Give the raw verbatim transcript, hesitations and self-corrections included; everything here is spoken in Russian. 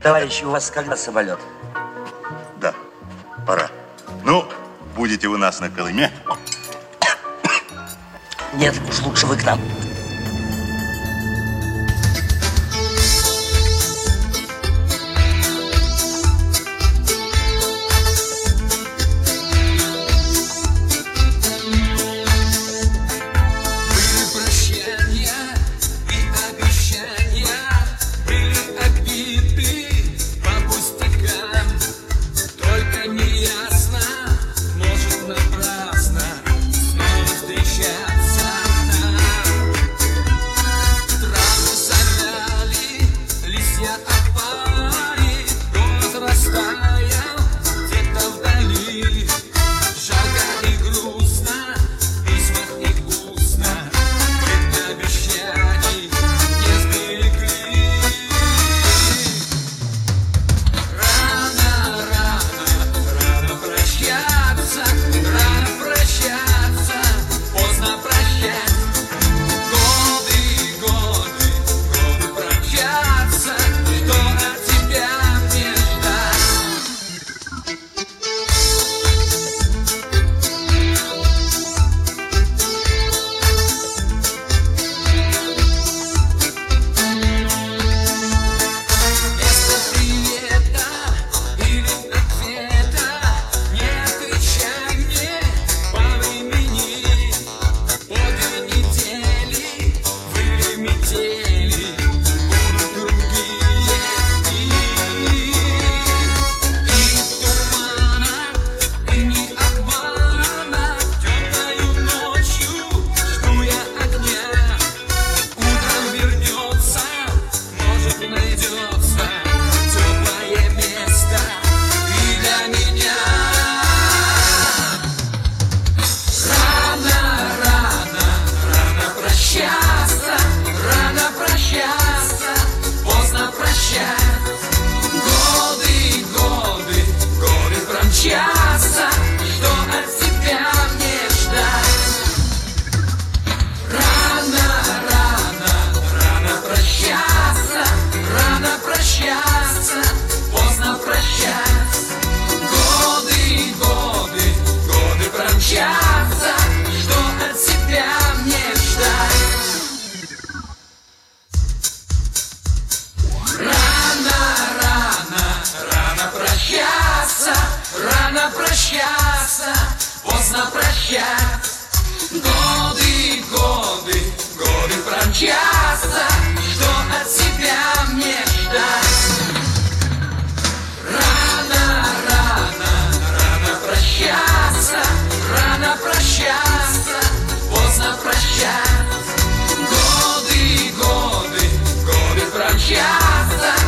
Товарищи, у вас когда самолет? Да, пора. Ну, будете у нас на Колыме? Нет, уж лучше вы к нам. Рано прощаться, поздно прощаться. Годы, годы, годы промчатся. Что от себя мне ждать? Рано, рано, рано прощаться. Рано прощаться, поздно прощаться. Годы, годы, годы промчатся.